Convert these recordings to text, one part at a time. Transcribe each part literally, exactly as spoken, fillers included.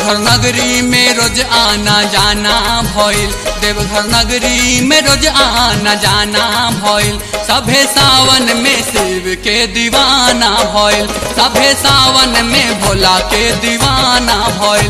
देवघर नगरी में रोज आना जाना भइल, देवघर नगरी में रोज आना जाना भइल। सभे सावन में शिव के दीवाना भइल, सभे सावन में भोला के दीवाना भइल।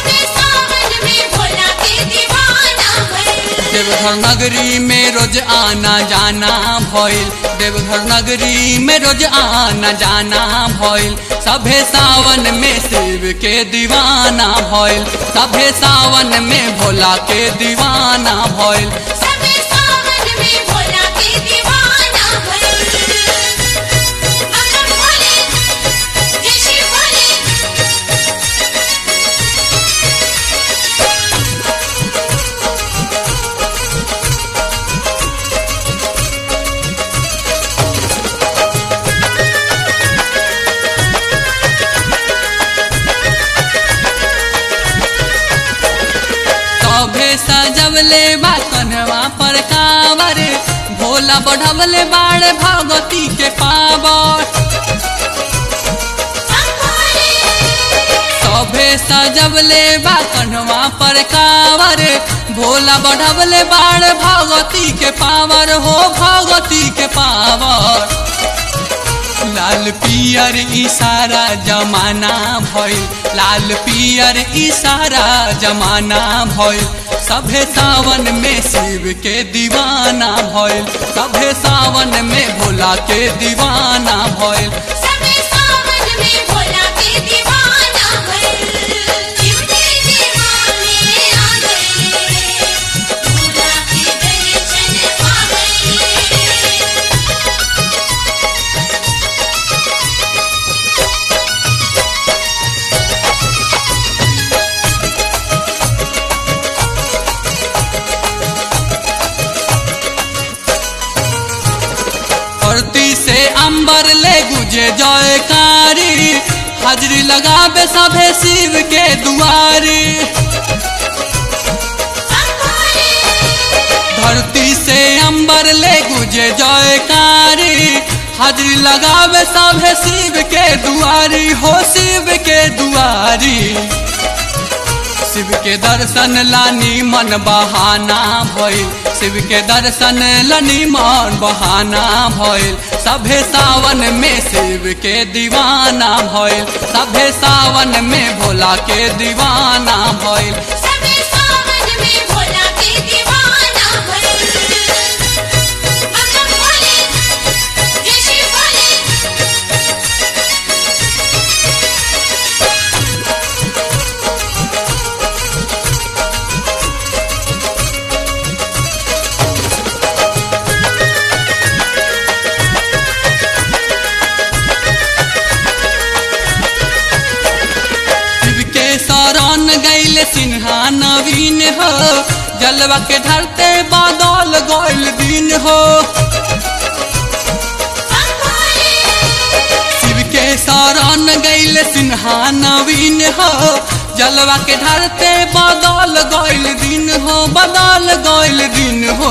देवघर नगरी में रोज आना जाना भइल, देवघर नगरी में रोज आना जाना भइल। सभे सावन में शिव के दीवाना भइल, सभे सावन में भोला के दीवाना भइल। सजवले बा कन्हवा पर कांवर, भोला बढ़वले बाड़ भगवती के पावर। सभे सजवले बा कन्हवा पर कांवर, भोला बढ़वले बाड़ भगवती के पावर हो भगवती के पावर। लाल पियर इशारा जमाना भइल, लाल पियर इशारा जमाना भइल। सभे सावन में शिव के दीवाना भइल, सभे सावन में भोला के दीवाना भइल। धरती से अंबर ले गुजे जयकारी, हाजरी लगावे सभे शिव के दुआरी। धरती से अंबर ले गुजे जयकारी, हाजरी लगावे सभे शिव के दुआरी हो शिव के दुआरी। शिव के दर्शन लानी मन बहाना भइल, शिव के दर्शन लानी मन बहाना भइल। सभे सावन में शिव के दीवाना भइल, सभे सावन में भोला के दीवाना भइल। शरण गैल सिन्हा नवीन हो, जलवा के ढलते बादल गैल दिन हो। शिव के शरण गैल सिन्हा नवीन हो, जलवा के ढलते बादल गैल दिन हो, बादल गैल दिन हो।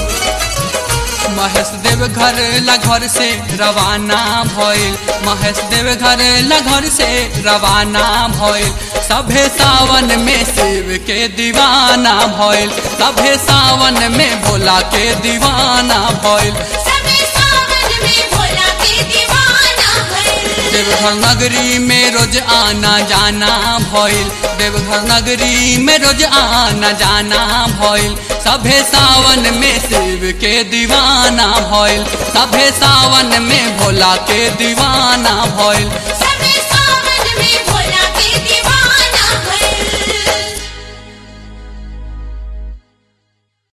महेश देव घर ला घर से रवाना भइल, महेश देव घर ला घर से रवाना भइल। सभे सावन में शिव के दीवाना भइल, सभे सावन में भोला के दीवाना भइल। देवघर नगरी में रोज आना जाना भइल, देवघर नगरी में रोज आना जाना भइल। सभे सावन में शिव के दीवाना भइल, सभे सावन में भोला के दीवाना भइल।